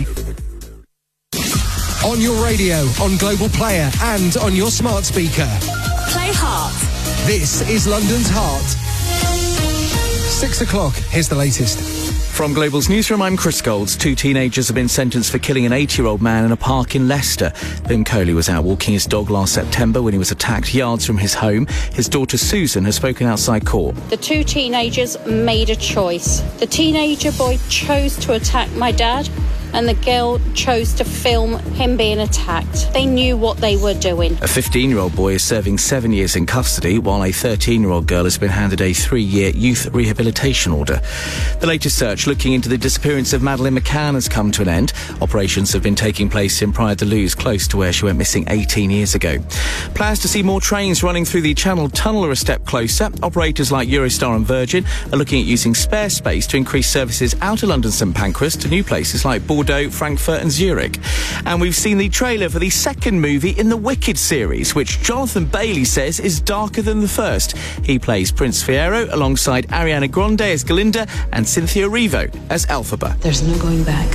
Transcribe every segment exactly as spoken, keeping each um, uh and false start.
On your radio, on Global Player, and on your smart speaker. Play Heart. This is London's Heart. Six o'clock. Here's the latest. From Global's newsroom, I'm Chris Golds. Two teenagers have been sentenced for killing an eighty-year-old man in a park in Leicester. Bim Coley was out walking his dog last September when he was attacked yards from his home. His daughter Susan has spoken outside court. The two teenagers made a choice. The teenager boy chose to attack my dad, and the girl chose to film him being attacked. They knew what they were doing. A fifteen-year-old boy is serving seven years in custody, while a thirteen-year-old girl has been handed a three-year youth rehabilitation order. The latest search looking into the disappearance of Madeleine McCann has come to an end. Operations have been taking place in Praia da Luz, close to where she went missing eighteen years ago. Plans to see more trains running through the Channel Tunnel are a step closer. Operators like Eurostar and Virgin are looking at using spare space to increase services out of London St Pancras to new places like Bordeaux, Frankfurt and Zurich. And we've seen the trailer for the second movie in the Wicked series, which Jonathan Bailey says is darker than the first. He plays Prince Fiero alongside Ariana Grande as Galinda and Cynthia Erivo as Elphaba. There's no going back.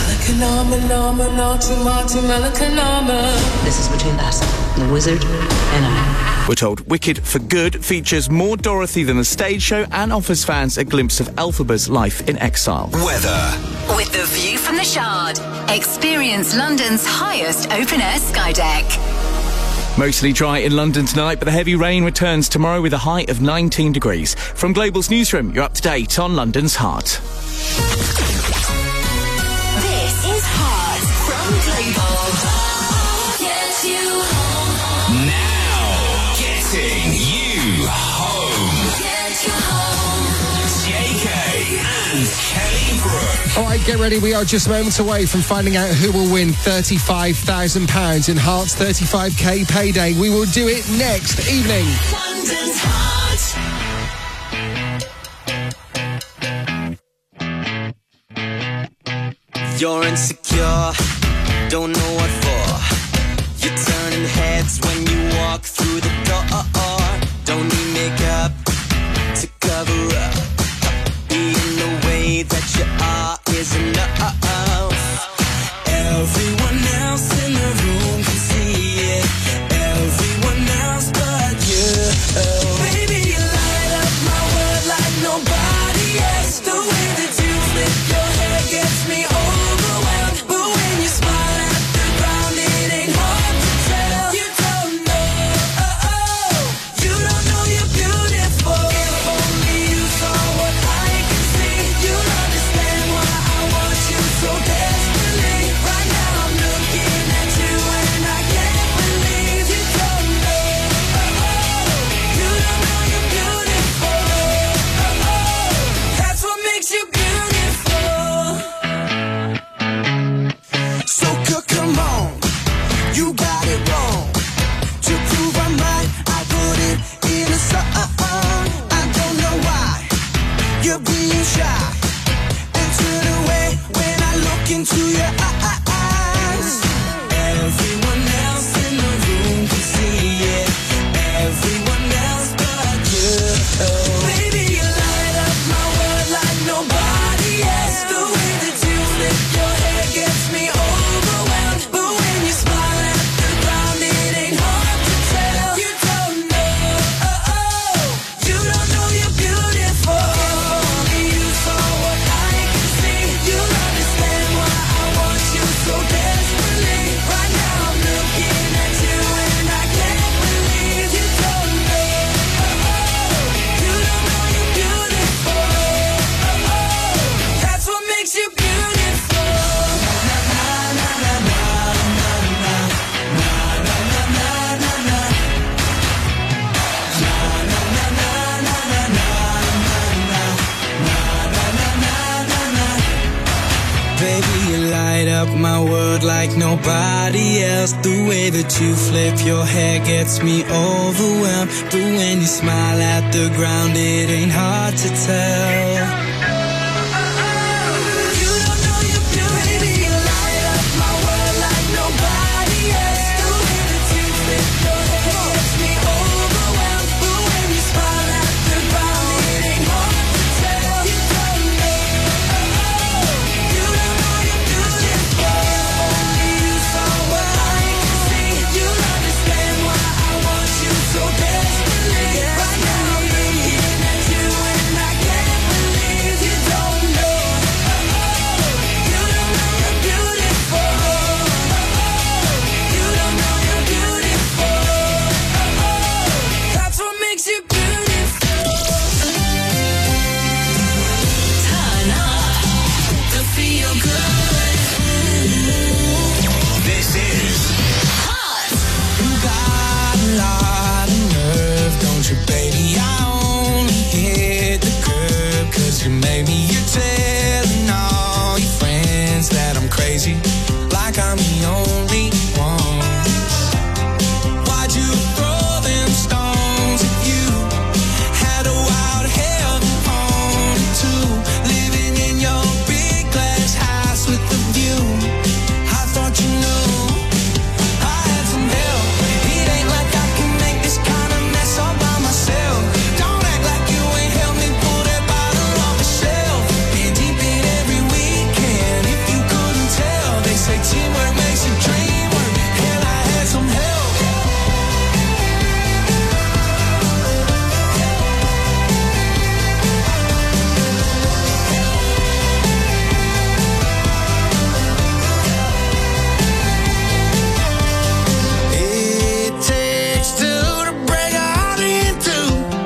This is between us, the wizard and I. We're told Wicked for Good features more Dorothy than the stage show and offers fans a glimpse of Elphaba's life in exile. Weather. With the view from the Shard, experience London's highest open-air sky deck. Mostly dry in London tonight, but the heavy rain returns tomorrow with a high of nineteen degrees. From Global's newsroom, you're up to date on London's Heart. This is Heart from Global. Get you home. Now, getting you home. Get you home. J K and Kelly Brook. All right, get ready. We are just moments away from finding out who will win thirty-five thousand pounds in Heart's thirty-five k payday. We will do it next evening. London's Heart. You're insecure, don't know what for. You're turning heads when you walk through the door. Don't need makeup to cover up. Being the way that you are is enough. Everyone else in the room can see it. Everyone else but you. Baby, you light up my world like nobody else. The way that you flip your hair gets me overwhelmed. But when you smile at the ground, it ain't hard to tell. You don't know, oh, oh. You don't know you're beautiful. If only you saw what I can see, you'll understand why I want you so desperately. Right now I'm looking at you and I can't believe you don't know, oh, oh. You don't know you're beautiful, oh, oh. That's what makes you beautiful. So c- come on, you got it wrong. To prove I'm right, I put it in a song. I don't know why you're being shy and turn away when I look into your eyes. Everyone else in the room can see it. Everyone else but you. Baby, you light up my world like nobody else. The way that you flip your hair gets me overwhelmed. But when you smile at the ground, it ain't hard to tell. You don't know, oh, oh. You don't know you're beautiful. If only you saw what I can see, you'll understand why I want you so desperately. Right now I'm looking at you and I can't believe you don't know, oh, oh. You don't know you're beautiful, oh, oh. That's what makes you beautiful. Baby, you light up my world like nobody else. The way that you flip your hair gets me overwhelmed. But when you smile at the ground, it ain't hard to tell. You don't know you're beautiful. Baby, you light up my world like nobody else. The way that you flip your hair gets me overwhelmed. But when you smile at the ground, it ain't hard to tell. You don't know, oh, oh. You don't know you're beautiful. crazy, like I'm the only one. Why'd you throw them stones if you had a wild heaven on it too? Living in your big glass house with the view. I thought you knew I had some help. It ain't like I can make this kind of mess all by myself. Don't act like you ain't helped me pull that bottle off the shelf. Been deep in every weekend, if you couldn't tell. They say teamwork makes a dream work, and I had some help. It takes two to break a heart in two.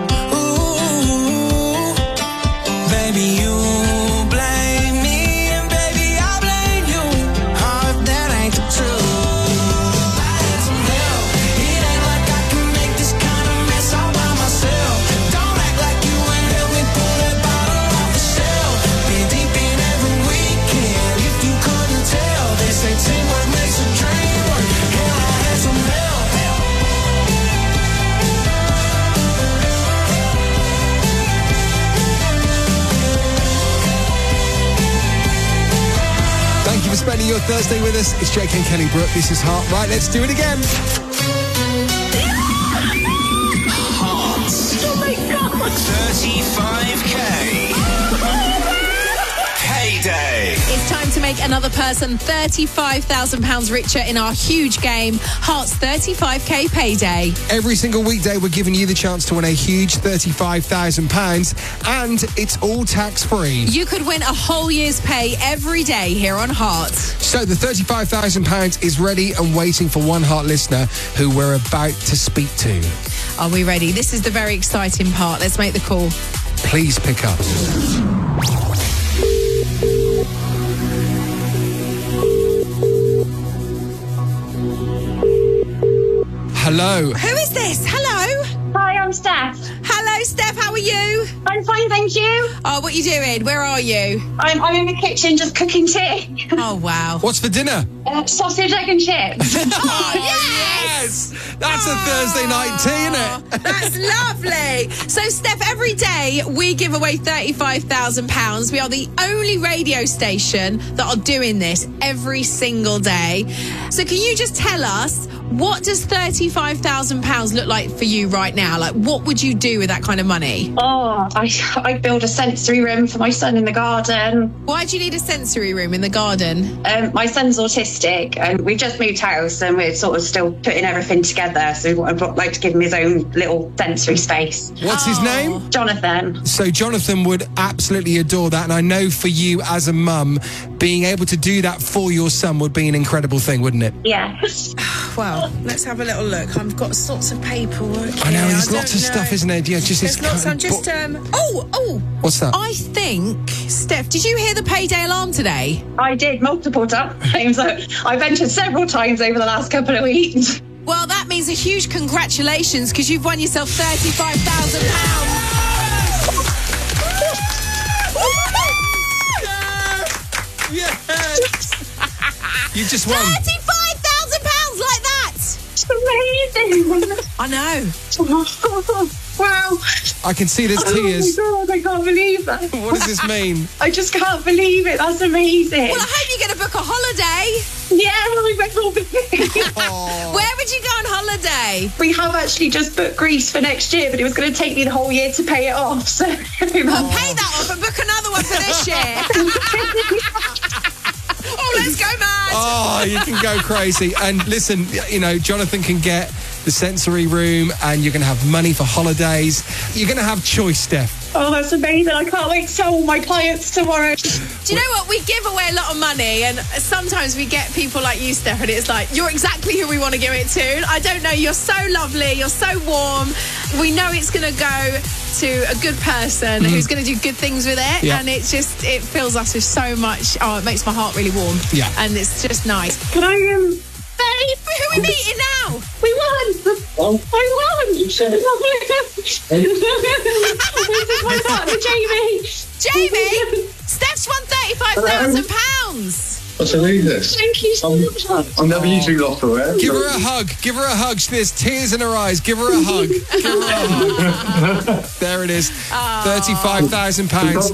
Ooh, baby, you blame me, and baby, I blame you. Oh, if that ain't the truth. I had some help. It ain't like I can make this kind of mess all by myself. Don't act like you ain't helped me pull that bottle off the shelf. Been deep in every weekend, if you couldn't tell. They say teamwork makes a dream work, and I had some help. Thank you for spending your Thursday with us. It's Jake and Kelly Brook. This is Heart. Right, let's do it again. Hearts. Oh my God. thirty-five K. Payday. It's time to make another person thirty-five thousand pounds richer in our huge game, Hearts thirty-five K Payday. Every single weekday, we're giving you the chance to win a huge thirty-five thousand pounds, and it's all tax-free. You could win a whole year's pay every day here on Hearts. So the thirty-five thousand pounds is ready and waiting for one Heart listener who we're about to speak to. Are we ready? This is the very exciting part. Let's make the call. Please pick up. Hello. Who is this? Hello? Hi, I'm Steph. Hello, Steph. How are you? I'm fine, thank you. Oh, what are you doing? Where are you? I'm, I'm in the kitchen just cooking tea. Oh, wow. What's for dinner? Uh, sausage, egg and chips. Oh, yes! That's a Thursday night tea, isn't it? That's lovely. So, Steph, every day we give away thirty-five thousand pounds. We are the only radio station that are doing this every single day. So, can you just tell us, what does thirty-five thousand pounds look like for you right now? Like, what would you do with that kind of money? Oh, I, I build a sensory room for my son in the garden. Why do you need a sensory room in the garden? Um, my son's autistic and we've just moved house and we're sort of still putting everything together. So I'd like to give him his own little sensory space. What's his Oh. name? Jonathan. So Jonathan would absolutely adore that. And I know for you as a mum, being able to do that for your son would be an incredible thing, wouldn't it? Yeah. Well, let's have a little look. I've got lots of paperwork. I know, here. there's I lots of don't stuff, know. isn't there? Yeah, just There's it's lots. kind I'm just um. Oh, oh. What's that? I think, Steph, did you hear the payday alarm today? I did multiple times. I've entered several times over the last couple of weeks. Well, that means a huge congratulations because you've won yourself thirty-five thousand pounds. Yes! You just won. thirty-five thousand pounds like that. Amazing. I know. Wow. I can see there's tears. Oh my God, I can't believe that. What does this mean? I just can't believe it. That's amazing. Well, I hope you get to book a holiday. Yeah, I will be. Where would you go on holiday? We have actually just booked Greece for next year, but it was going to take me the whole year to pay it off. So Well, pay that off and book another one for this year. Oh, let's go mad. Oh, you can go crazy. And listen, you know, Jonathan can get the sensory room and you're going to have money for holidays. You're going to have choice, Steph. Oh, that's amazing. I can't wait to tell all my clients tomorrow. Do you know what? We give away a lot of money and sometimes we get people like you, Steph, and it's like, you're exactly who we want to give it to. I don't know. You're so lovely. You're so warm. We know it's going to go to a good person mm. who's going to do good things with it. Yeah. And it just, it fills us with so much. Oh, it makes my heart really warm. Yeah. And it's just nice. Can I, um... Babe, who are we meeting now? We won! Oh. I won! This is my partner, Jamie. Jamie? Steph's won thirty-five thousand pounds. What's a this? Thank you so much. I'm never usually lost for it. Give her a hug. Give her a hug. There's tears in her eyes. Give her a hug. Give her a hug. There it is. thirty-five thousand pounds.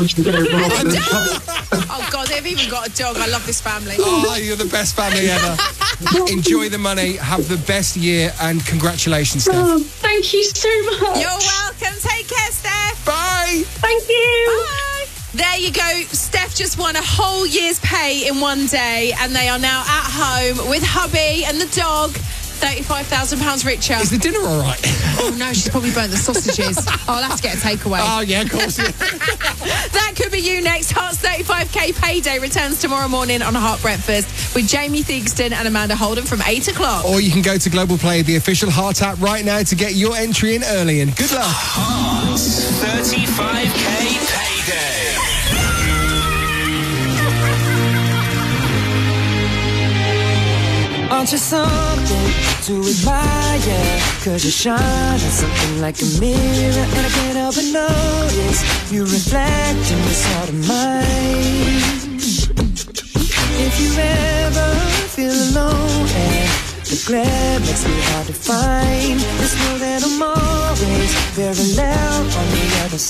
Oh, God, they've even got a dog. I love this family. Oh, you're the best family ever. Enjoy the money. Have the best year. And congratulations, Steph. Oh, thank you so much. You're welcome. Take care, Steph. Bye. Thank you. Bye. There you go. Steph just won a whole year's pay in one day, and they are now at home with hubby and the dog. thirty-five thousand pounds richer. Is the dinner all right? Oh, no, she's probably burnt the sausages. Oh, I'll have to get a takeaway. Oh, yeah, of course. Yeah. That could be you next. Hearts thirty-five K payday returns tomorrow morning on Heart Breakfast with Jamie Theakston and Amanda Holden from eight o'clock. Or you can go to Global Play, the official Heart app, right now to get your entry in early. And good luck. Hearts thirty-five K payday. Aren't you something to admire? Cause you shine on something like a mirror, and I can't help but notice you reflect in this heart of mine. If you ever feel alone and the glare makes me hard to find, just know that I'm always very loud on the other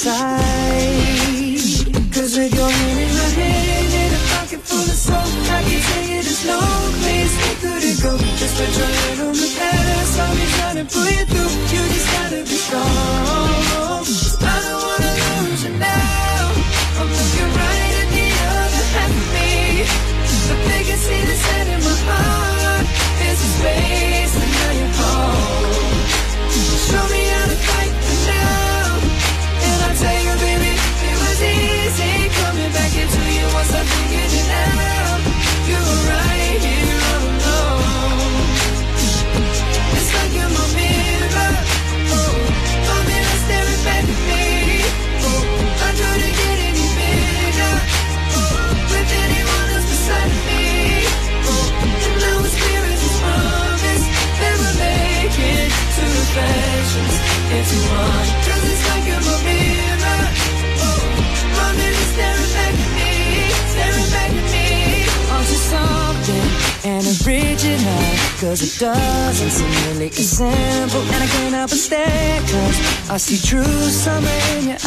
side. Cause with your hand in my hand and a pocket full of soap, I can tell you there's no place we couldn't go. Just put your hand on the past, I'll be trying to pull you through. You just gotta be strong. I don't wanna lose you now. I'm looking right at the other half of me. The biggest thing that's set in my heart is the space, and now you're home. Show me how to fight for now, and I'll tell you, baby, it was easy coming back into you once I figured it out. You were right here all alone. It's like you're my mirror, oh, my mirror staring back at me. Oh, I couldn't get any bigger, oh, with anyone else beside me. Oh, and now it's clear as a promise that we're making two reflections into one. Cause it's like you're my mirror, oh, my mirror staring back at me, staring back at me. Aren't you something and original? Cause it doesn't seem really as simple, and I can't help but stare, cause I see true summer in your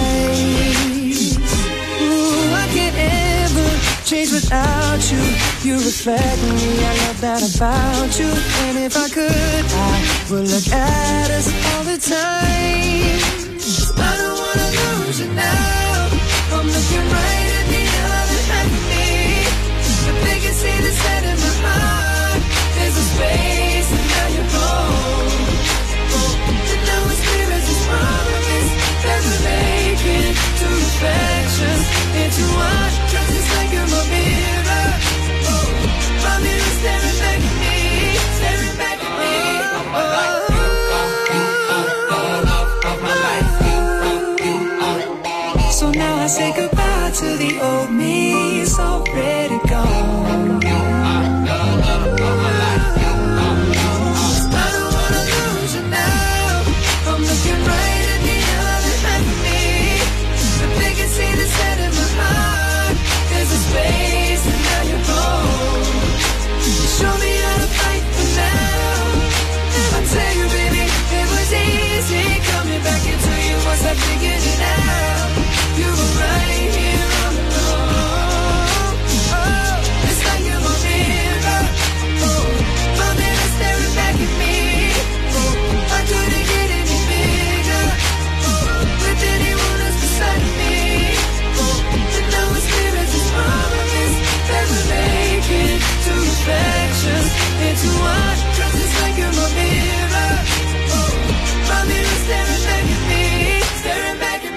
eyes. Ooh, I can't ever change without you. You reflect me, I love that about you. And if I could, I would look at us all the time. I don't wanna lose you now. I'm looking right at the other half of me. The biggest thing that's set in my heart is a space, and now you're home. And now it's clear as this promise that we're making two reflections into one. Cause it's like you're my mirror, oh, my mirror staring back at me, staring back at me. Oh. So now I say goodbye to the old me, it's already gone. I don't wanna lose you now. I'm looking right at the other half of me. The biggest thing that's set in my heart is a space, and now you're home. Show me how to fight for now, and I'll tell you, baby, it was easy coming back into you once I figured it out. You were right here all alone. Oh, it's like you're my mirror, oh, my mirror staring back at me. Oh, I couldn't get any bigger, oh, with anyone else beside me. Oh, and now it's clear as this promise that we're making two reflections into one. Cause it's like you're my mirror, oh, my mirror staring back at me, staring back at me.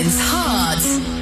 London's heart.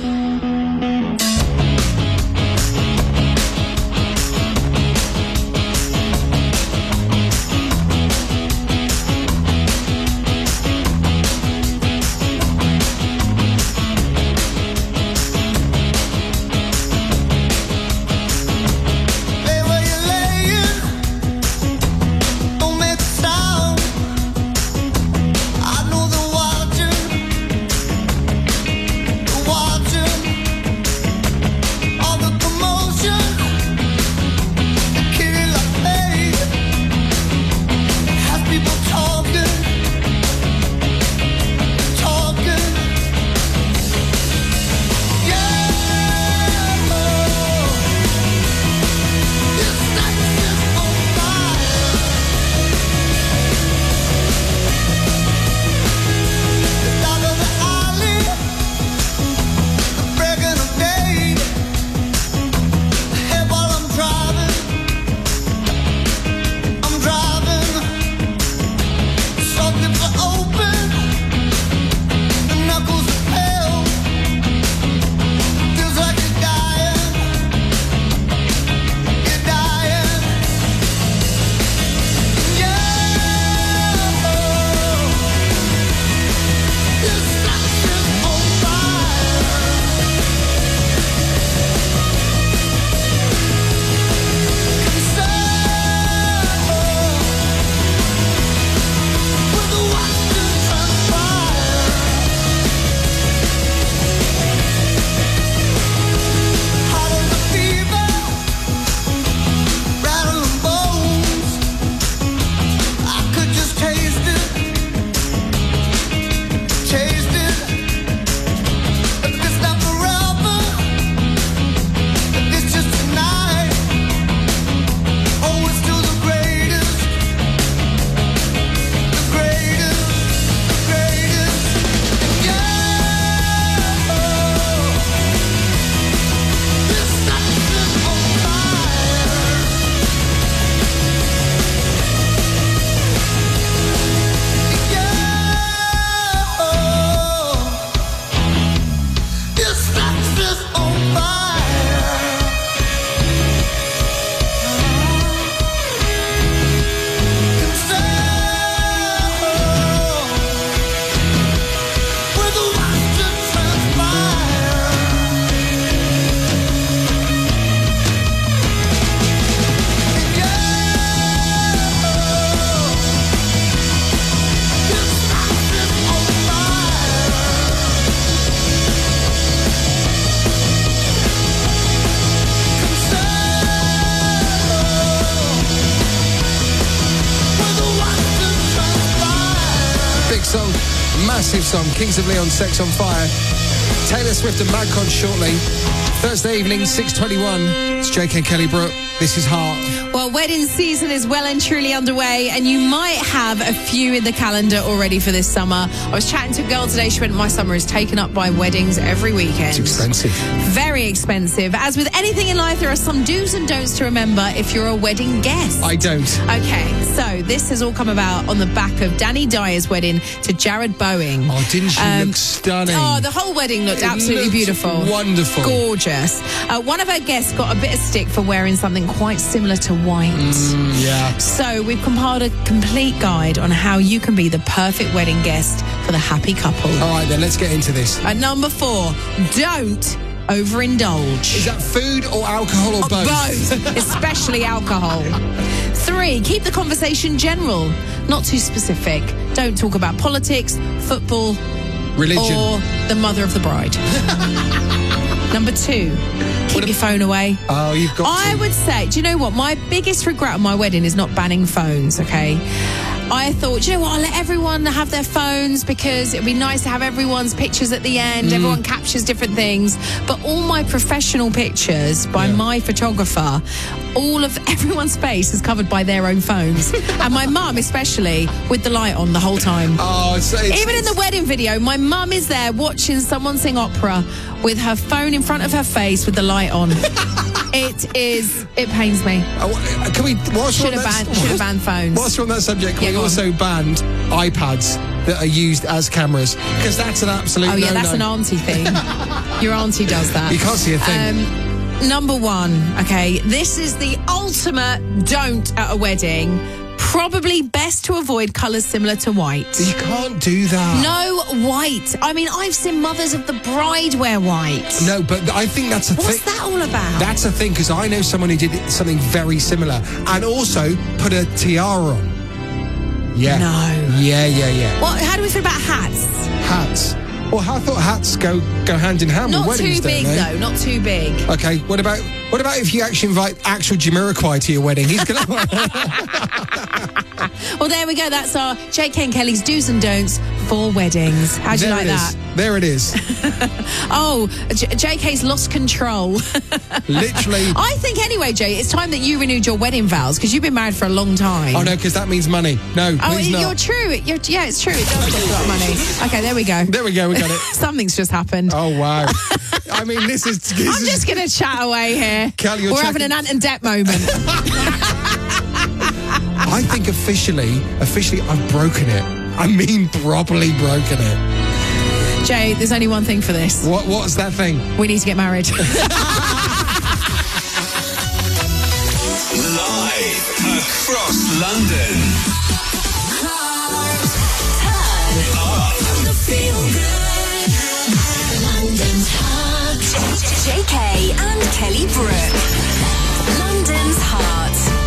Massive song, Kings of Leon, Sex on Fire. Taylor Swift and Madcon shortly. Thursday evening, six twenty-one. It's J K Kelly Brook. This is Heart. Well, wedding season is well and truly underway, and you might have a few in the calendar already for this summer. I was chatting to a girl today. She went, my summer is taken up by weddings every weekend. It's expensive. Very expensive. As with anything in life, there are some do's and don'ts to remember if you're a wedding guest. I don't. Okay, so this has all come about on the back of Danny Dyer's wedding to Jared Boeing. Oh, didn't she Um, look stunning? Oh, the whole wedding looked It absolutely looked beautiful. wonderful. Gorgeous. Uh, one of her guests got a bit of stick for wearing something quite similar to white. Mm, yeah. So we've compiled a complete guide on how you can be the perfect wedding guest for the happy couple. All right, then, let's get into this. At number four, don't overindulge. Is that food or alcohol or both? Both, especially alcohol. Three, keep the conversation general, not too specific. Don't talk about politics, football, Religion. or the mother of the bride. Number two, keep your phone away. Oh, you've got I to. would say, do you know what? My biggest regret on my wedding is not banning phones, okay? I thought, do you know what, I'll let everyone have their phones because it'd be nice to have everyone's pictures at the end. Mm. Everyone captures different things. But all my professional pictures by Yeah. my photographer, all of everyone's face is covered by their own phones. And my mum especially, with the light on the whole time. Oh, it's, it's, Even in the wedding video, my mum is there watching someone sing opera with her phone in front of her face with the light on. It is, it pains me. Oh, can we, whilst we're Should on have that- banned, should have banned phones. Whilst we're on that subject, Yeah, we go on. also banned iPads that are used as cameras, because that's an absolute Oh, yeah, no-no. that's an auntie thing. Your auntie does that. You can't see a thing. Um, number one, okay, this is the ultimate don't at a wedding. Probably best to avoid colours similar to white. You can't do that. No white. I mean, I've seen mothers of the bride wear white. No, but I think that's a thing. What's that all about? That's a thing, because I know someone who did something very similar and also put a tiara on. Yeah. No. Yeah, yeah, yeah. Well, how do we feel about hats? Hats. Well, I thought hats go go hand in hand Not with weddings, too big, don't they? though. Not too big. Okay, what about what about if you actually invite actual Jamiroquai to your wedding? He's gonna. Well, there we go. That's our J K and Kelly's do's and don'ts for weddings. How do you There like it is. that? There it is. Oh, J- JK's lost control. Literally. I think anyway, Jay, it's time that you renewed your wedding vows because you've been married for a long time. Oh no, because that means money. No, Oh, please you're not. true. You're, yeah, it's true. It does cost a lot of money. Okay, there we go. There we go. We got it. Something's just happened. Oh wow. I mean, this is. This I'm is, just going to chat away here. Kelly, you're We're having checking- an Ant and Dep moment. I think officially, officially, I've broken it. I mean, properly broken it. Jay, there's only one thing for this. What? What's that thing? We need to get married. Live across London. London's Heart. J K and Kelly Brook. London's Heart.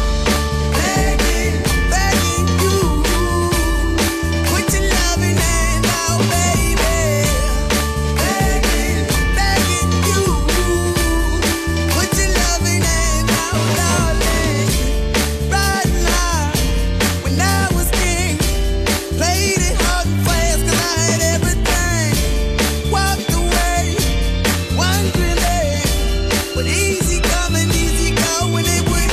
Easy coming, easy going, it would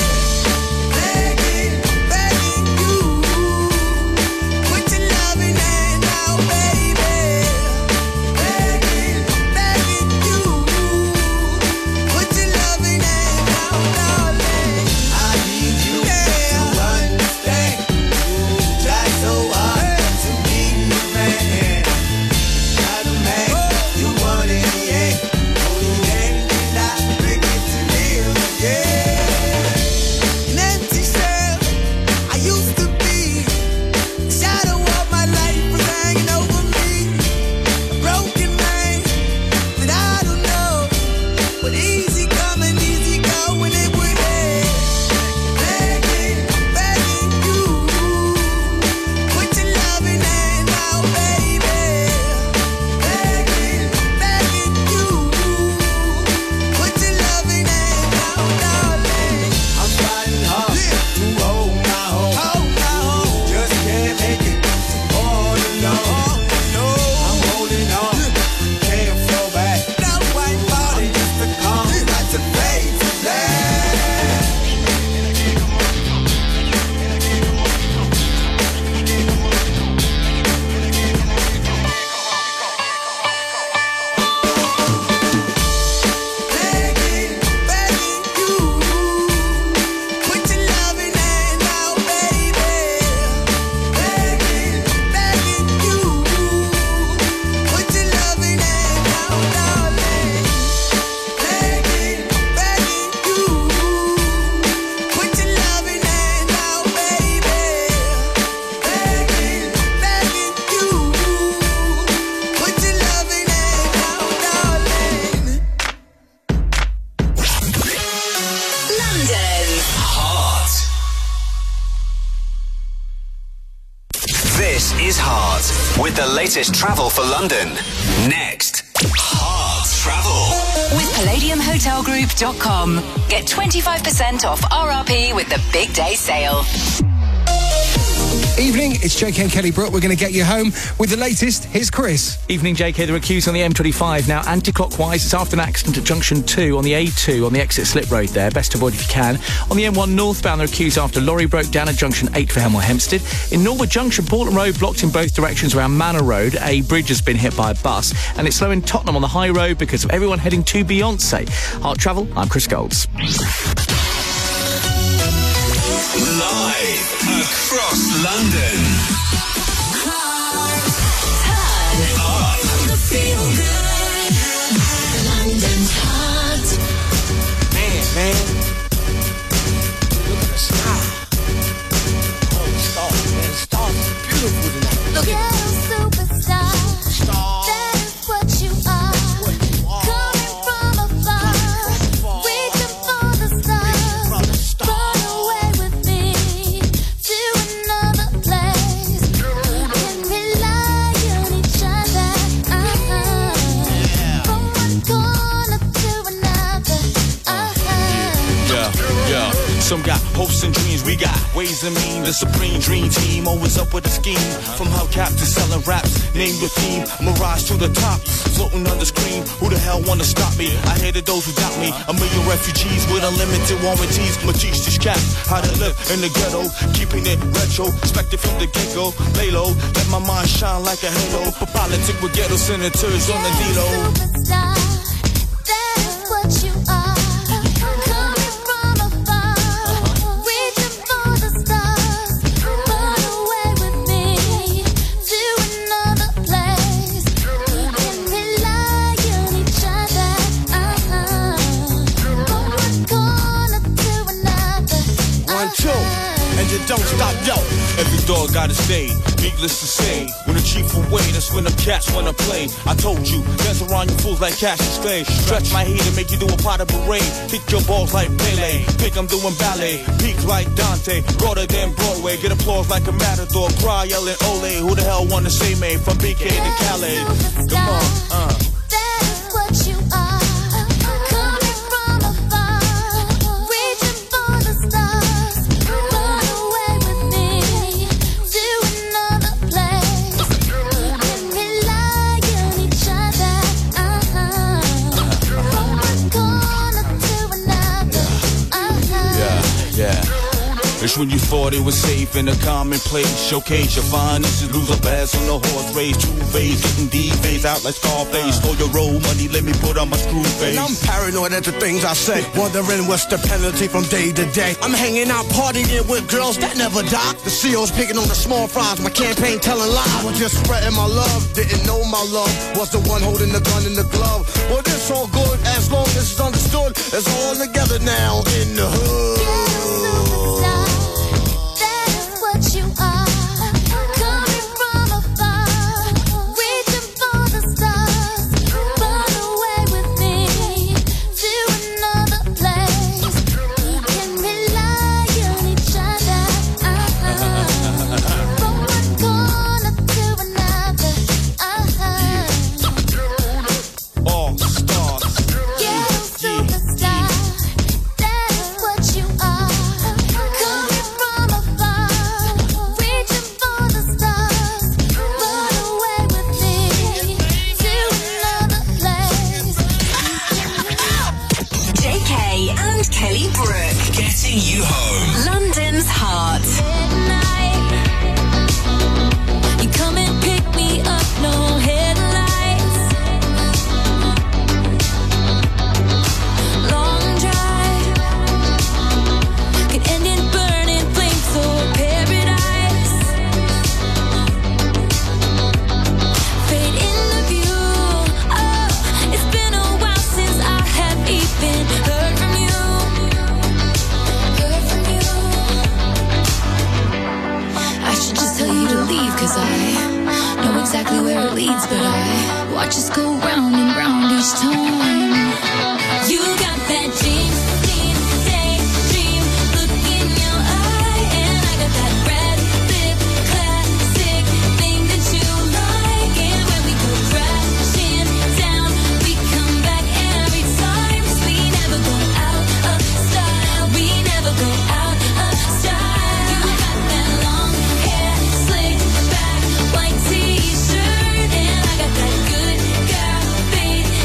is Heart with the latest travel for London. Next, Heart Travel. With palladium hotel group dot com. Get twenty-five percent off R R P with the big day sale. Evening, it's J K and Kelly Brook. We're going to get you home with the latest. Here's Chris. Evening, J K. They're accused on the M twenty-five. Now, anti-clockwise, it's after an accident at Junction two on the A two on the exit slip road there. Best avoid if you can. On the M one northbound, they're accused after a lorry broke down at Junction eight for Hemel Hempstead. In Norwood Junction, Portland Road blocked in both directions around Manor Road. A bridge has been hit by a bus. And it's slow in Tottenham on the high road because of everyone heading to Beyonce. Heart Travel, I'm Chris Golds. Live across London. Feel good. London's hot. Man, man. Look at the sky. Oh, the stars, man. The stars are beautiful tonight. Look at them. Superstar. Star. That is what you are. Coming from afar. Reaching for the stars. Run away with me to another place. Can rely on each other. Uh-huh. From one corner to another. Uh-huh. Yeah, yeah. Some got hopes and dreams, we got ways and means. The supreme dream team always up with a scheme. From hubcap to selling raps, name your theme. Mirage to the top, floating on the screen. Who the hell wanna stop me? I hated those who doubt me. A million refugees with unlimited warranties. Ma teach these cats how to live in the ghetto, keeping it retro, expected from the get-go. Lay low, let my mind shine like a halo. For politics with ghetto senators on the D-Lo. Superstar. That is what you are. Coming from afar. Reaching for the stars. Run away with me to another place. Can rely on each other. Uh-huh. From one corner to another. One, two, and you don't stop, yo. Every dog got his day, needless to say. When the chief away, that's when the cats wanna play. I told you, dance around you fools like Cassius Clay. Stretch my heat and make you do a pot of parade. Kick your balls like Pele, think I'm doing ballet. Peak like Dante, broader than Broadway. Get applause like a matador, cry yelling ole. Who the hell wanna say me from B K to Calais? Come on, uh. That is what you are. Coming from afar. Reaching for the stars. Run away with me to another place. Can rely on each other. Uh-huh. From one corner to another. Uh-huh. Yeah, yeah. It's when you thought it was safe in a commonplace. Showcase your finest, lose a bass on the horse race. True phase, getting D-phase out like Scarface. For your roll money, let me put on my screw face. And I'm paranoid at the things I say, wondering what's the penalty from day to day. I'm hanging out partying with girls that never die. The C O's picking on the small fries, my campaign telling lies. I was just spreading my love, didn't know my love was the one holding the gun in the glove. Well, this all good as long as it's understood. It's all together now in the hood. That is what you are. Coming from afar. Reaching for the stars. Run away with me to another place. Can rely on each other. Uh-huh. From one corner to another. Uh-huh. All stars. Yeah, superstar. That is what you are. Coming from afar. Reaching for the stars. Run away with me to another place. J K and Kelly Brook. Getting you home. London's heart. Midnight. You come and pick me up, no headlights. Long drive could end in burning flames or paradise. Fade in the view. Oh, it's been a while since I have even heard from you. Heard from you. I should just tell you to leave, cause I know exactly where it leads, but I watch us go round and round each time. You got that dream, dream, daydream look in your eye, and I got that red lip classic thing that you like. And when we go crashing down, we come back every time. 'Cause we never go out of style. We never go out of style. You got that long hair, slicked back, white t-shirt, and I got that good girl face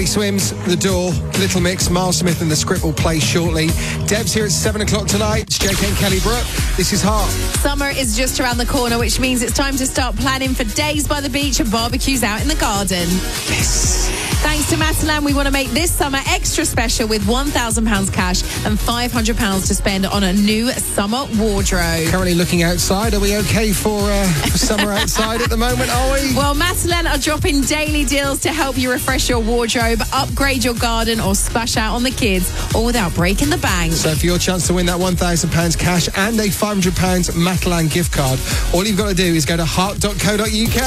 Swims, The Door, Little Mix, Miles Smith and The Script will play shortly. Deb's here at seven o'clock tonight. It's J K and Kelly Brook. This is Heart. Summer is just around the corner, which means it's time to start planning for days by the beach and barbecues out in the garden. Yes. Thanks to Matalan, we want to make this summer extra special with one thousand pounds cash and five hundred pounds to spend on a new summer wardrobe. Currently looking outside. Are we okay for, uh, for summer outside at the moment, are we? Well, Matalan are dropping daily deals to help you refresh your wardrobe, upgrade your garden or splash out on the kids, all without breaking the bank. So for your chance to win that one thousand pounds cash and a five hundred pounds Matalan gift card, all you've got to do is go to heart dot co dot uk.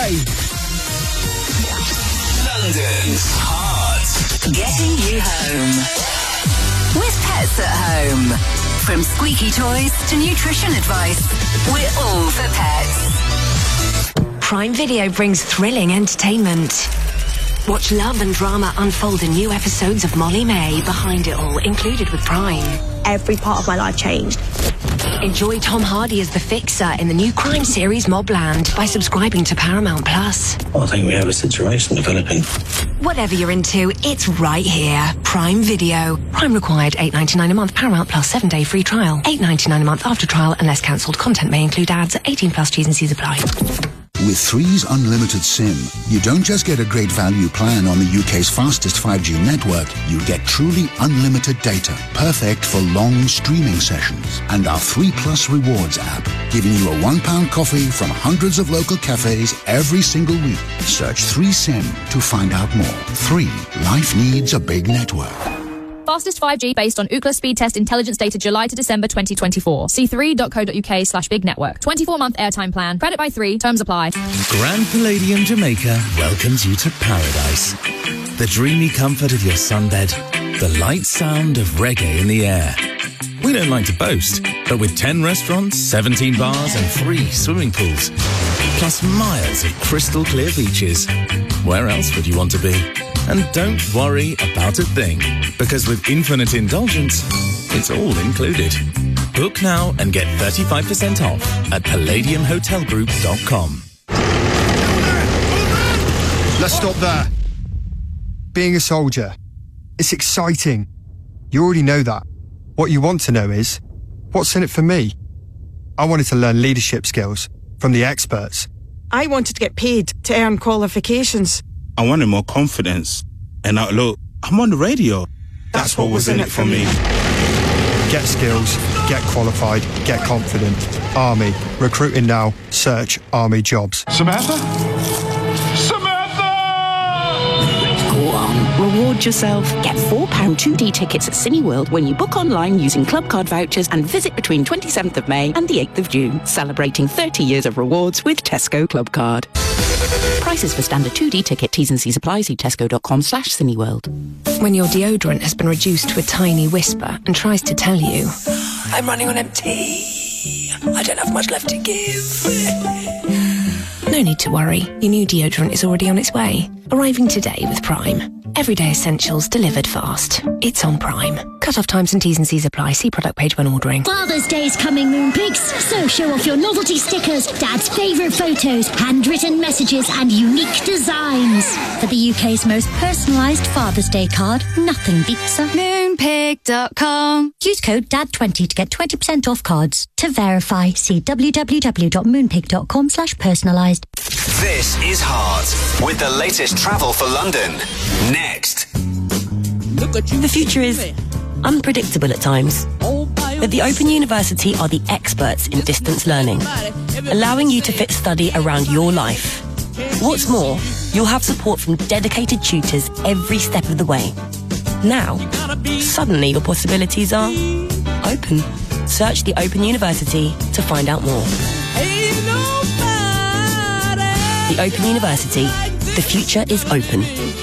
London's Heart. Getting you home. With pets at home. From squeaky toys to nutrition advice, we're all for pets. Prime Video brings thrilling entertainment. Watch love and drama unfold in new episodes of Molly May, Behind It All, included with Prime. Every part of my life changed. Enjoy Tom Hardy as the Fixer in the new crime series Mobland by subscribing to Paramount Plus. I think we have a situation developing. Whatever you're into, it's right here. Prime Video. Prime required eight ninety-nine a month. Paramount Plus seven day free trial. eight ninety-nine a month after trial unless cancelled. Content may include ads. eighteen plus T's and C's apply. With Three's Unlimited SIM, you don't just get a great value plan on the U K's fastest five G network, you get truly unlimited data, perfect for long streaming sessions. And our three Plus Rewards app, giving you a one pound coffee from hundreds of local cafes every single week. Search three SIM to find out more. Three, life needs a big network. Fastest five G based on Ookla speed test intelligence data July to December twenty twenty-four. See three dot co dot uk slash big network. twenty-four month airtime plan. Credit by three. Terms apply. Grand Palladium Jamaica welcomes you to paradise. The dreamy comfort of your sunbed. The light sound of reggae in the air. We don't like to boast, but with ten restaurants, seventeen bars and three swimming pools, plus miles of crystal clear beaches, where else would you want to be? And don't worry about a thing, because with Infinite Indulgence, it's all included. Book now and get thirty-five percent off at palladium hotel group dot com. Let's stop there. Being a soldier, it's exciting. You already know that. What you want to know is, what's in it for me? I wanted to learn leadership skills from the experts. I wanted to get paid to earn qualifications. I wanted more confidence. And now, look, I'm on the radio. That's, That's what, what was in it for me. Get skills, get qualified, get confident. Army. Recruiting now. Search Army jobs. Samantha? Go on, reward yourself. Get four pound two D tickets at Cineworld when you book online using Club Card vouchers and visit between twenty-seventh of May and the eighth of June. Celebrating thirty years of rewards with Tesco Club Card. Prices for standard two D ticket, T's and C's apply. See tesco dot com slash cineworld. When your deodorant has been reduced to a tiny whisper and tries to tell you, I'm running on empty. I don't have much left to give. No need to worry. Your new deodorant is already on its way. Arriving today with Prime. Everyday essentials delivered fast. It's on Prime. Cut-off times and T's and C's apply. See product page when ordering. Father's Day's coming, Moonpigs. So show off your novelty stickers, Dad's favourite photos, handwritten messages and unique designs. For the U K's most personalised Father's Day card, nothing beats a moonpig dot com. Use code D A D twenty to get twenty percent off cards. To verify, see w w w dot moonpig dot com slash personalised. This is Heart, with the latest travel for London. Next. The future is unpredictable at times, but the Open University are the experts in distance learning, allowing you to fit study around your life. What's more, you'll have support from dedicated tutors every step of the way. Now, suddenly your possibilities are open. Search the Open University to find out more. The Open University. The future is open.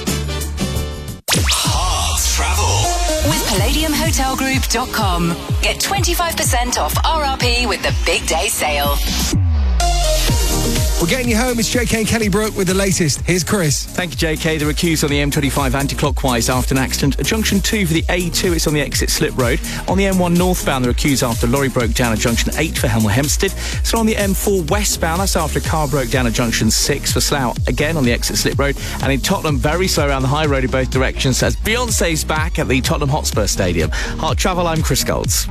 Heart Travel. With palladium hotel group dot com. Get twenty-five percent off R R P with the Big Day Sale. We're getting you home. It's J K and Kenny Brook with the latest. Here's Chris. Thank you, J K. They're accused on the M twenty-five anti-clockwise after an accident at junction two for the A two. It's on the exit Slip Road. On the M one northbound, they're accused after a lorry broke down at junction eight for Hemel Hempstead. So on the M four westbound, that's after a car broke down at junction six for Slough, again on the exit Slip Road. And in Tottenham, very slow around the high road in both directions as Beyonce's back at the Tottenham Hotspur Stadium. Heart Travel, I'm Chris Golds.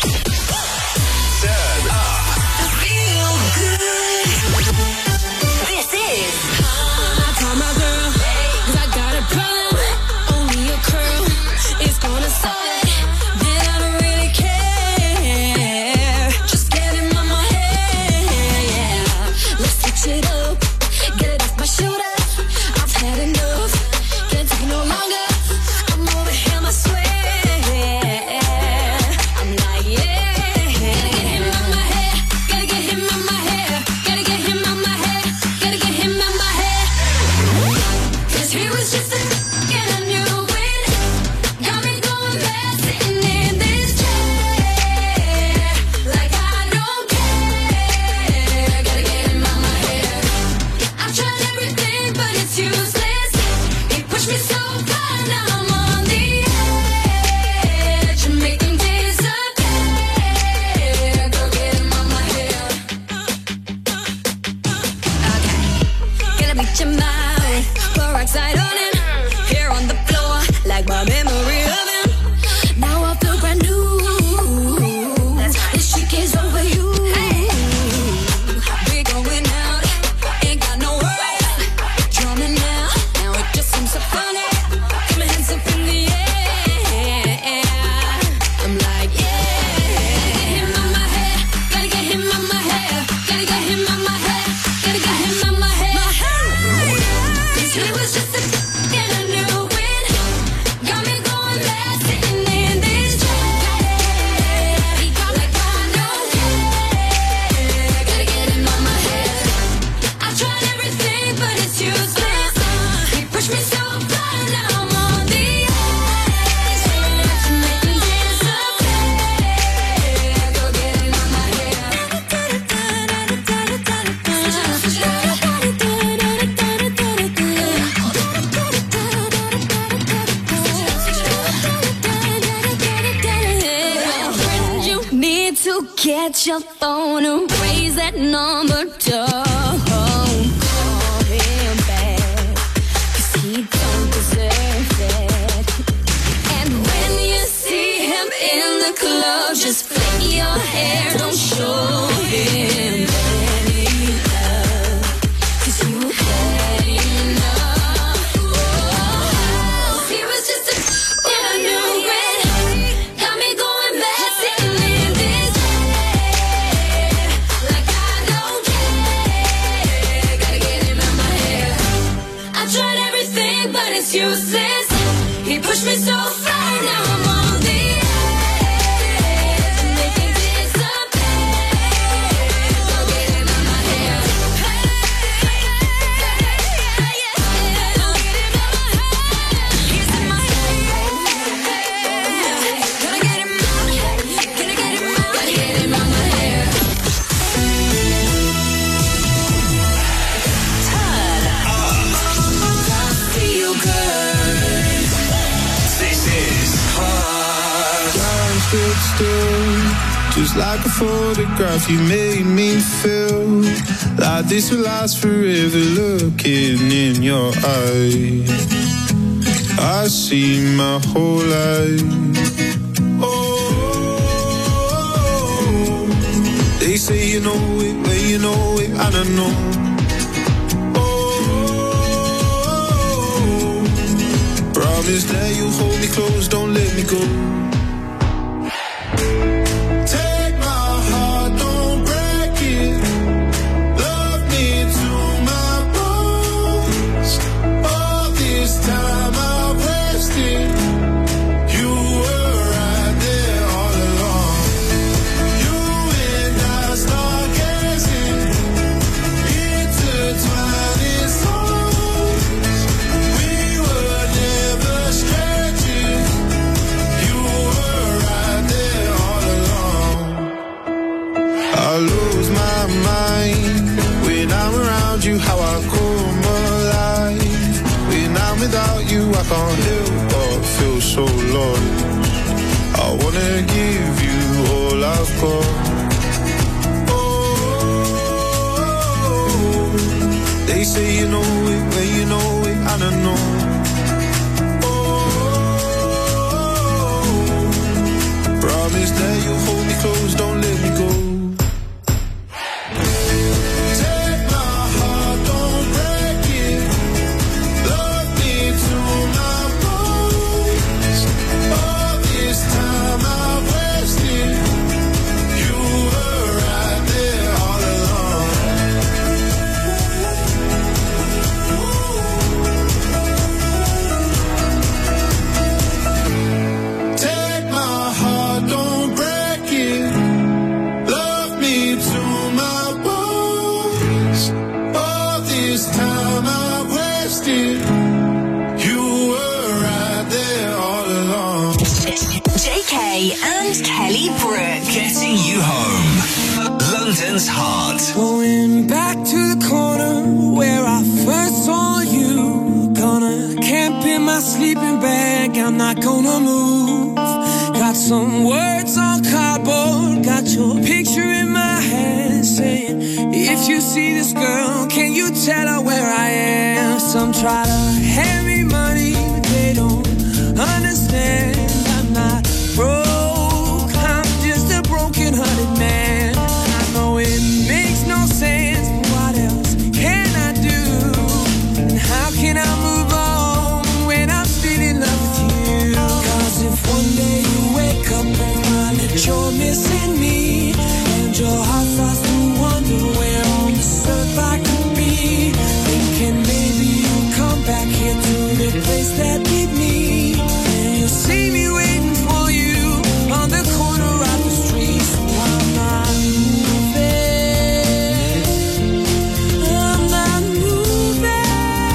Get your phone and raise that number. Don't call him back, 'cause he don't deserve it. And when you see him in the club, just flick your hair. Don't show him any love, 'cause you had enough. Oh, he was just a, and I knew it. Got me going back, sitting in this. But it's useless. He pushed me so far, now I'm on the edge, making disappear. Go get him out my hair. Go get him out my hair. He's in my hair. Gotta get him out. Gotta get him out. Gotta get him out my hair. Feel good. This is hard. Time stood still, just like a photograph. You made me feel like this will last forever. Looking in your eyes, I see my whole life. Oh, they say you know it, but you know it, I don't know. Promise that you hold me close, don't let me go. Take my heart, don't break it. Love me to my bones. All this time I've wasted. You were right there all along. You and I start gazing, intertwining souls. We were never strangers. You around you, how I come alive. When I'm without you, I can't help but feel so lost. I wanna give you all I've got. Oh, they say you know it, when you know it, and I know. Promise that you'll hold me close, don't let me go. Take my heart, don't break it. Love me to my bones. All this time I've wasted. You were right there all along. Take my heart, don't break it. Love me to my bones. All this time I wasted. You were right there all along. J K and Kelly Brook. Getting you home. London's heart. Going back to the corner where I first saw you. Gonna camp in my sleeping bag. I'm not gonna move. Got some words on cardboard. Got your picture in my hand saying, if you see this girl, can you tell her where I am? Some try to hand me money, but they don't understand. I'm not broke, I'm just a broken-hearted man. I know it makes no sense, but what else can I do? And how can I move on when I'm still in love with you? 'Cause if one day you wake up and find that you're missing me, and your heart starts to wonder where on this earth I could be, thinking maybe you'll come back here to the place that beat me, and you'll see me waiting for you on the corner of the street. So I'm not moving, I'm not moving.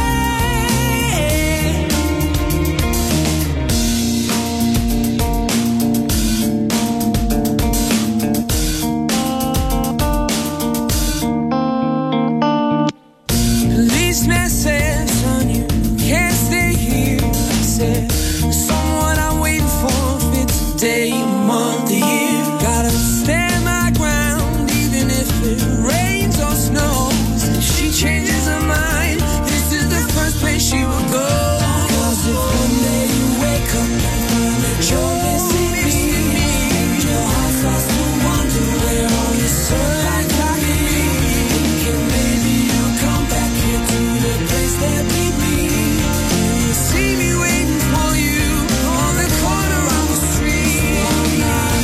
Policeman said, son, you can't stay here. I said, someone I'm waiting for fits a day, a month, a year. Gotta stand my ground, even if it rains or snows. If she changes her mind, this is the first place she will go. 'Cause if one day you wake up and find that you're missing me, and your heart starts to wonder where on this earth I could be, thinking maybe you'll come back here to the place that beat me, and you'll see me waiting for you on the corner of the street. I'm not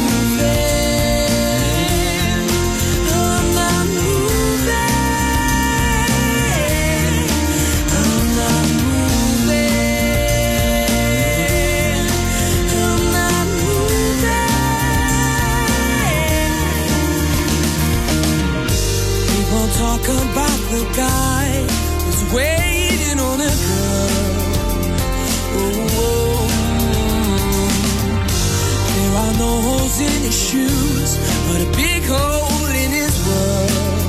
moving, I'm not moving, I'm not moving, I'm not moving. People talk about the guy who's waiting on a girl. Oh, there are no holes in his shoes, but a big hole in his world.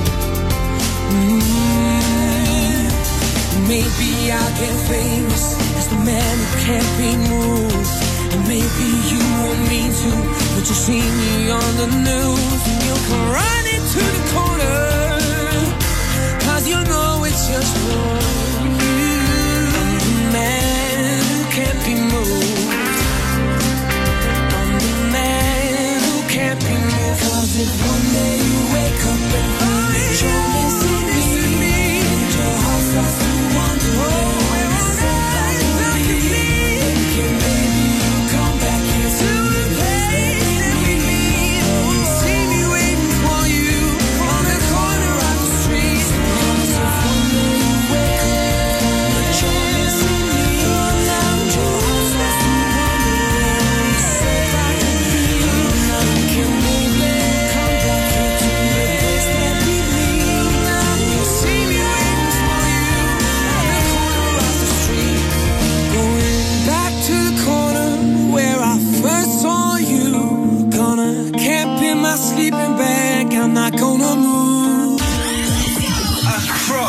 Mm. Maybe I'll get famous as the man who can't be moved, and maybe you want me to, but you see me on the news, and you'll come running to the corner, 'cause you know it's just for you. I'm the man who can't be moved, I'm the man who can't be moved. 'Cause if one day you wake up and find that you're missing me, and your heart starts to wonder where on this earth I could be, thinking maybe you'll come back here to the place that we meet, and you'll see me waiting for you on the corner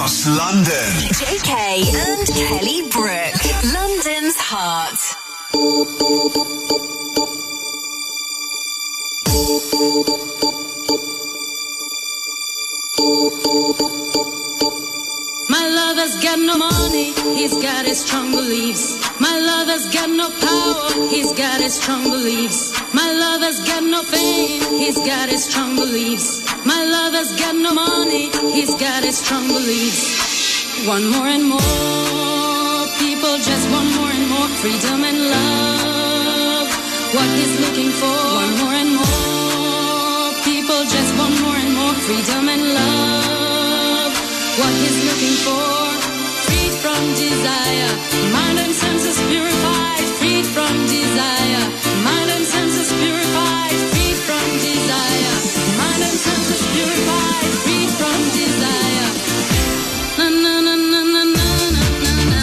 House London. J K and Kelly Brook, London's Heart. My lover's got no money, he's got his strong beliefs. My lover's got no power, he's got his strong beliefs. My lover's got no fame, he's got his strong beliefs. My lover's got no money, he's got his strong beliefs. One more and more, people just want more and more freedom and love. What he's looking for, one more and more, people just want more and more freedom and love. What he's looking for, freed from desire, mind and senses purified, freed from desire, mind and senses purified, freed from desire, mind and senses purified, freed from desire. Na na na na na na na na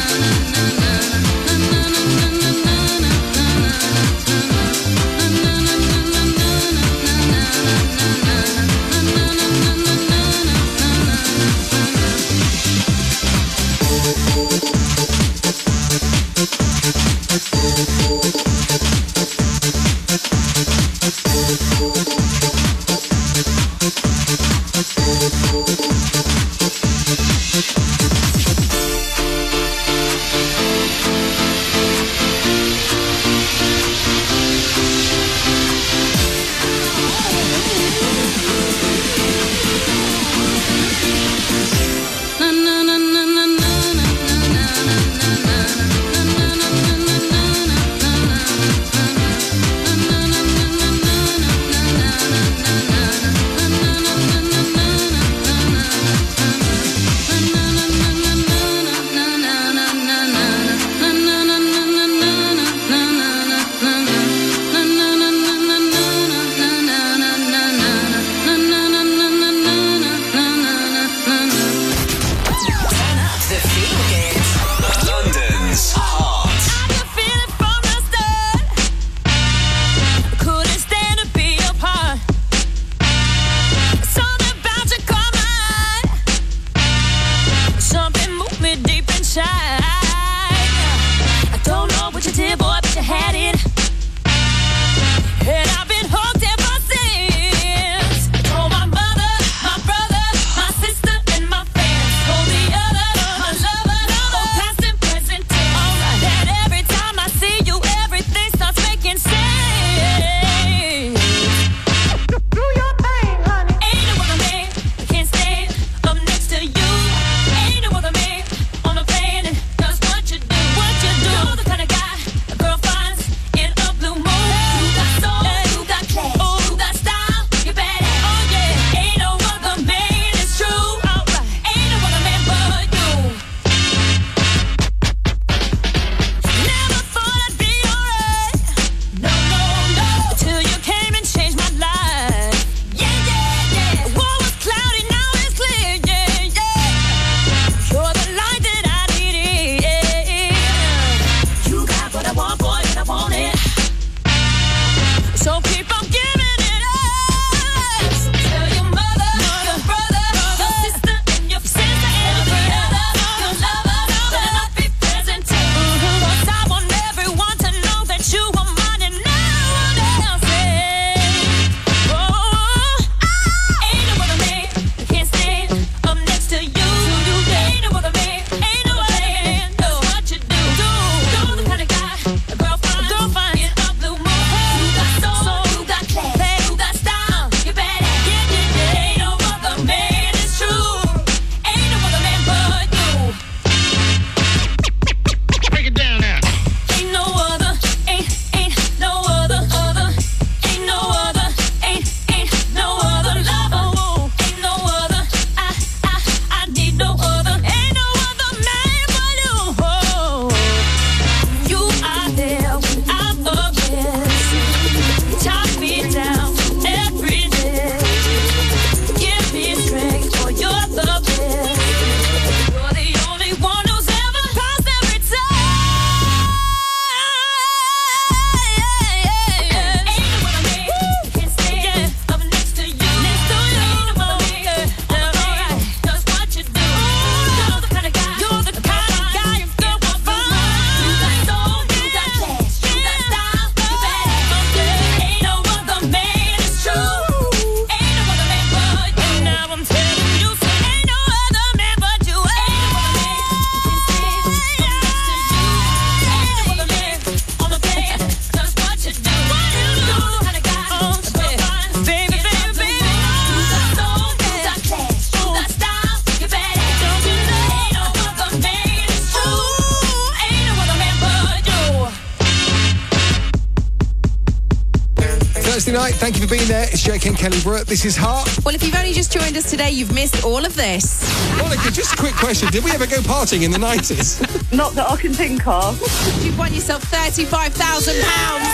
Tuesday night. Thank you for being there. It's Jake and Kelly Brook. This is Heart. Well, if you've only just joined us today, you've missed all of this. Monica, just a quick question. Did we ever go partying in the nineties? Not that I can think of. You've won yourself thirty-five thousand pounds.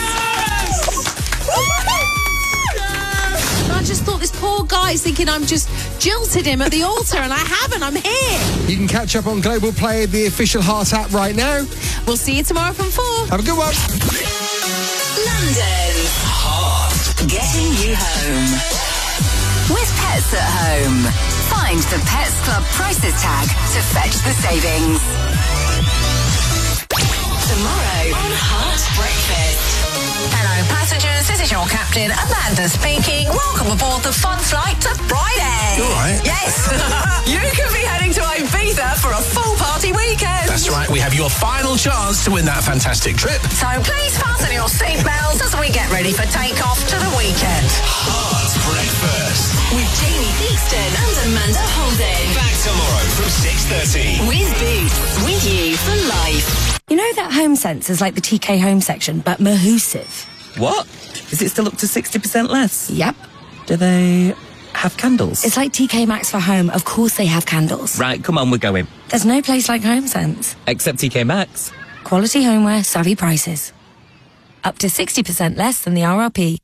I just thought this poor guy's thinking I'm just jilted him at the altar, and I haven't. I'm here. You can catch up on Global Play, the official Heart app right now. We'll see you tomorrow from four. Have a good one. London. Heart. Getting you home. With Pets at Home. Find the Pets Club prices tag to fetch the savings. Tomorrow on Heart Breakfast. Hello passengers, this is your captain, Amanda speaking. Welcome aboard the fun flight to Friday. You all right? Yes. You could be heading to Ibiza for a full party weekend. That's right, we have your final chance to win that fantastic trip. So please fasten your seatbelts as we get ready for takeoff to the weekend. Heart Breakfast. With Jamie Theakston and Amanda Holden. Back tomorrow from six thirty. With Boots, with you for life. You know that Home Sense is like the T K Home section, but Mahusive. What? Is it still up to sixty percent less? Yep. Do they have candles? It's like T K Maxx for home. Of course they have candles. Right, come on, we're going. There's no place like Home Sense. Except T K Maxx. Quality homeware, savvy prices. Up to sixty percent less than the R R P.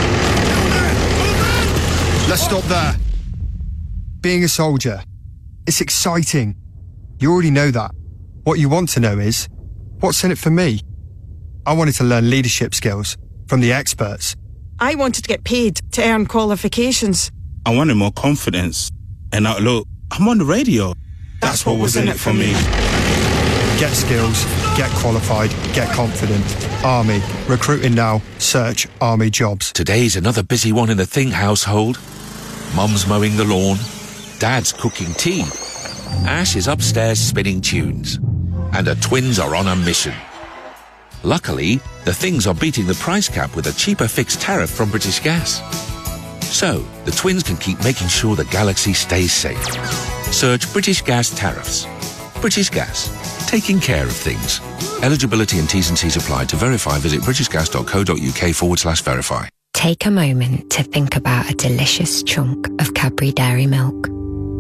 Let's stop there. Being a soldier, it's exciting. You already know that. What you want to know is, what's in it for me? I wanted to learn leadership skills from the experts. I wanted to get paid to earn qualifications. I wanted more confidence. And now, look, I'm on the radio. That's what was in it for me. Get skills, get qualified, get confident. Army. Recruiting now. Search Army jobs. Today's another busy one in the Think household. Mum's mowing the lawn. Dad's cooking tea. Ash is upstairs spinning tunes. And her twins are on a mission. Luckily, the Things are beating the price cap with a cheaper fixed tariff from British Gas. So, the twins can keep making sure the galaxy stays safe. Search British Gas tariffs. British Gas. Taking care of things. Eligibility and T's and C's apply. To verify, visit britishgas.co.uk forward slash verify. Take a moment to think about a delicious chunk of Cadbury Dairy Milk.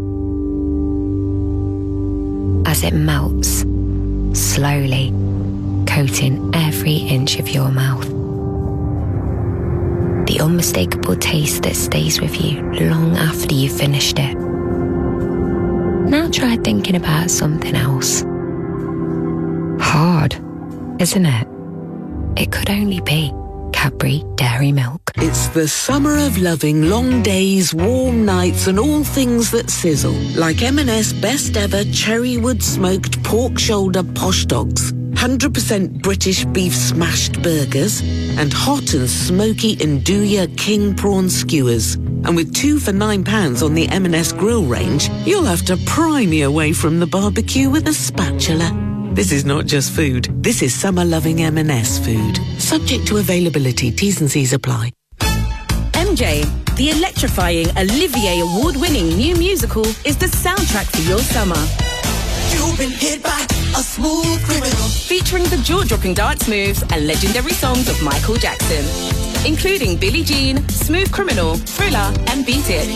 As it melts, slowly, coating every inch of your mouth. The unmistakable taste that stays with you long after you've finished it. Now try thinking about something else. Hard, isn't it? It could only be Cadbury Dairy Milk. It's the summer of loving long days, warm nights and all things that sizzle. Like M and S best ever Cherrywood smoked pork shoulder posh dogs. one hundred percent British beef smashed burgers. And hot and smoky Nduja king prawn skewers. And with two for nine pounds on the M and S grill range, you'll have to pry me away from the barbecue with a spatula. This is not just food. This is summer-loving M and S food. Subject to availability. T's and C's apply. M J, the electrifying Olivier Award-winning new musical, is the soundtrack for your summer. You've been hit by a smooth criminal. Featuring the jaw-dropping dance moves and legendary songs of Michael Jackson. Including Billie Jean, Smooth Criminal, Thriller, and Beat It.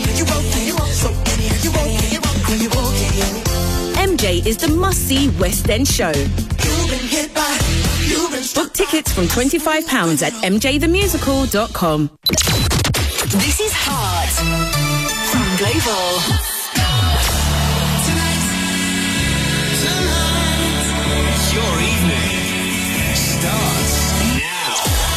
M J is the must-see West End show. Book tickets from twenty-five pounds at m j the musical dot com. This is Heart from Global. Your evening starts now.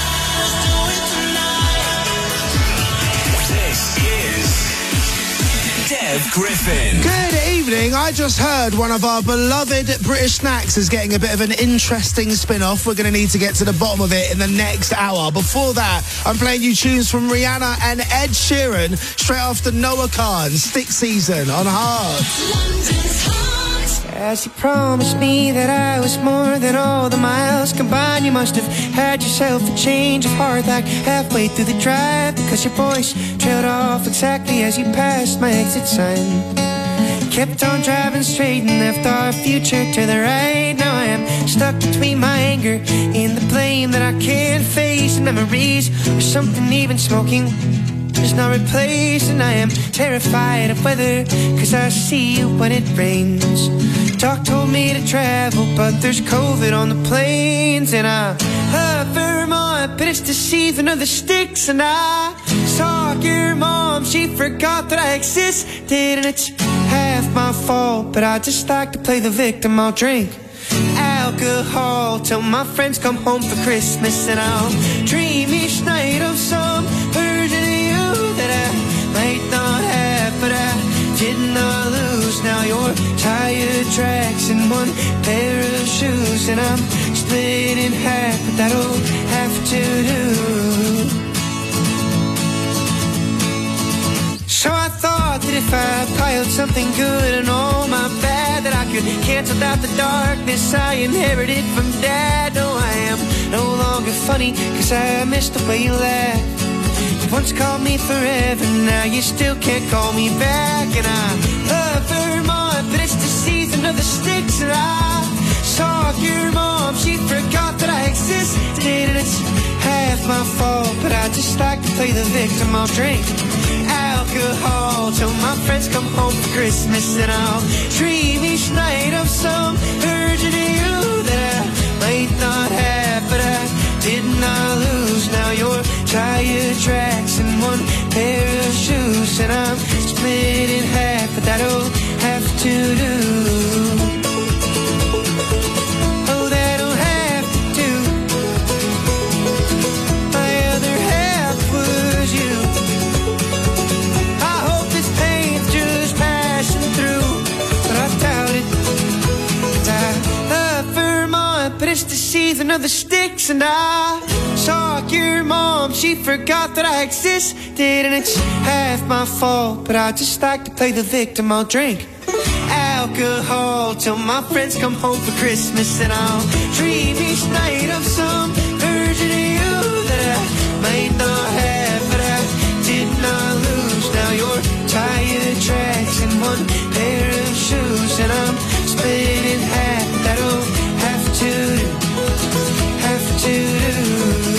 This is Dev Griffin. Good evening. I just heard one of our beloved British snacks is getting a bit of an interesting spin-off. We're going to need to get to the bottom of it in the next hour. Before that, I'm playing you tunes from Rihanna and Ed Sheeran straight after Noah Khan, Stick Season on Heart. As you promised me that I was more than all the miles combined, you must have had yourself a change of heart like halfway through the drive, because your voice trailed off exactly as you passed my exit sign. kept on driving straight and left our future to the right. Now I am stuck between my anger and the blame that I can't face. And memories or something even smoking is not replaced. And I am terrified of weather, cause I see you when it rains. Doc told me to travel, but there's COVID on the planes. And I love Vermont, but it's the season of the sticks. And I saw your mom, she forgot that I existed. And it's half my fault, but I just like to play the victim. I'll drink alcohol till my friends come home for Christmas. And I'll dream each night of some version of you that I might not have, but I did not lose. Now you're tire tracks and one pair of shoes, and I'm split in half, but that'll have to do. So I thought that if I piled something good and all my bad, that I could cancel out the darkness I inherited from Dad. No, I am no longer funny, cause I missed the way you laughed. You once called me forever, now you still can't call me back. And I love Vermont, but it's the season of the sticks. And I saw your mom, she forgot that I existed. And it's half my fault, but I just like to play the victim. I'll drink alcohol till my friends come home for Christmas. And I'll dream each night of some version of you that I might not have, but I did not lose. Now you're tire tracks and one pair of shoes, and I'm split in half, but that'll have to do. Oh, that'll have to do. My other half was you. I hope this pain's just passing through, but I doubt it. I love Vermont, but it's the season of the sticks. And I saw your mom, she forgot that I existed. And it's half my fault, but I just like to play the victim. I'll drink alcohol till my friends come home for Christmas. And I'll dream each night of some version of you that I might not have, but I did not lose. Now you're tire tracks and one pair of shoes, and I'm split in half. That'll have to do, have to do.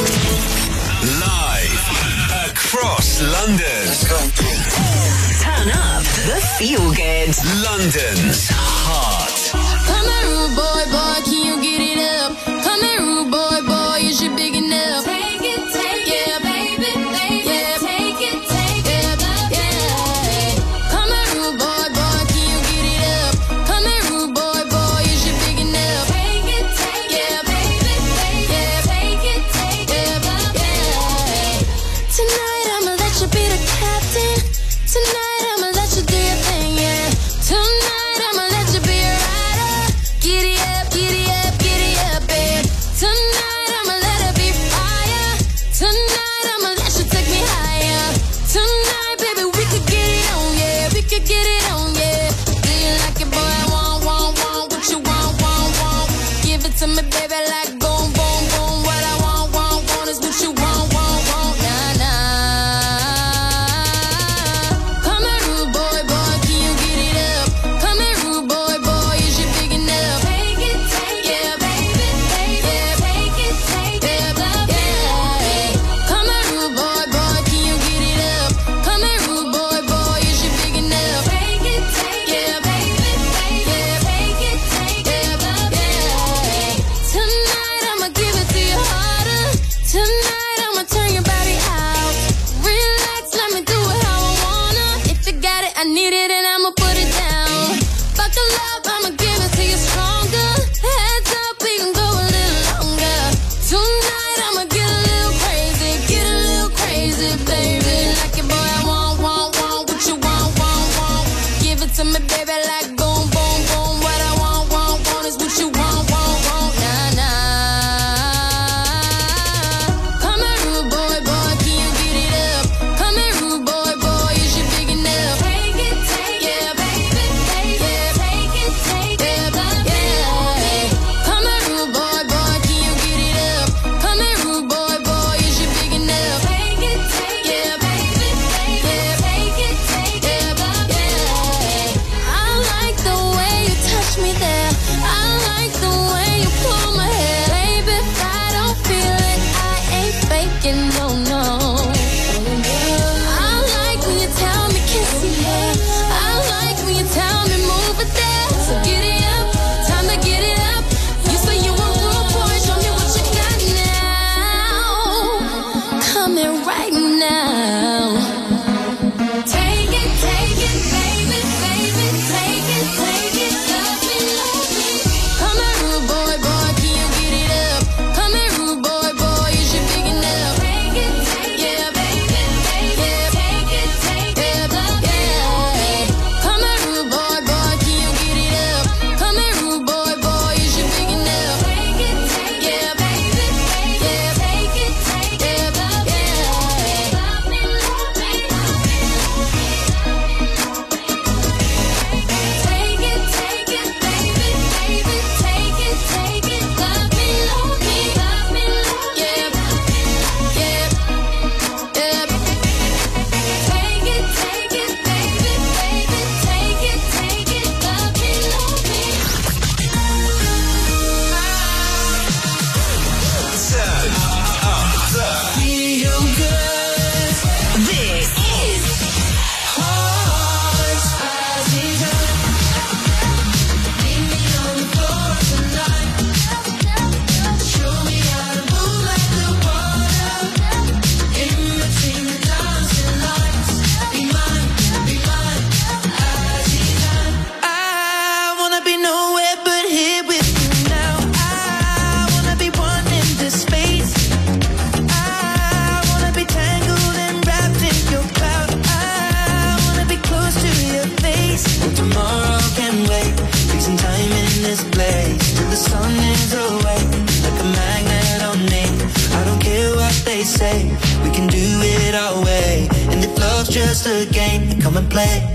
Live across London. Turn up the feel good. London's heart. Come here, rude boy, boy, can you get it up? Come here, rude boy, boy, is you big enough? Take it, take yeah, it, baby, baby, yeah, take it, take it, yeah. Come here, rude boy, boy, can you get it up? Come here, rude boy, boy, is you big enough? Take it, take yeah, baby, baby, yeah, take it, take it, yeah. Tonight I'ma let you be the captain. Tonight I'ma let you do your thing, yeah. Tonight I'ma let you be a rider. Giddy up, giddy up, giddy up, babe. Tonight I'ma let it be fire. Tonight I'ma let you take me higher. Tonight, baby, we could get it on, yeah. We could get it on, yeah. Do you like it, boy? I want, want, want. What you want, want, want. Give it to me, baby, like boom, boom, boom. What I want, want, want is what you want, want, want. Nah, nah. Come here, rude boy, boy, can you get it up? Come here, rude boy, boy, is you big enough? Take it, take yeah, baby, baby, yeah, take it, take it, yeah. Come here, rude boy, boy, can you get it up? Come here, rude boy, boy, is you big enough? Take it, take yeah, baby, baby, yeah, take it, take it, yeah. say. We can do it our way. And if love's just a game, then come and play.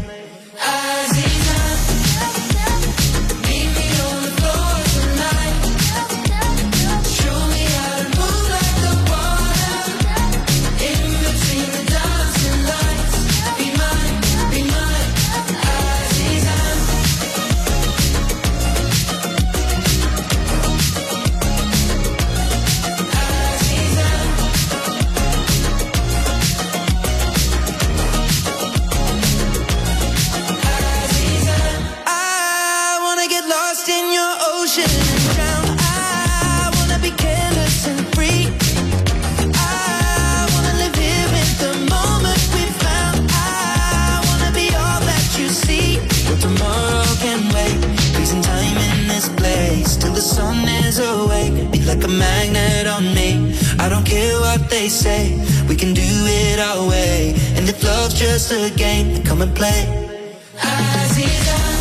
Like a magnet on me. I don't care what they say. We can do it our way. And if love's just a game, then come and play. I see that.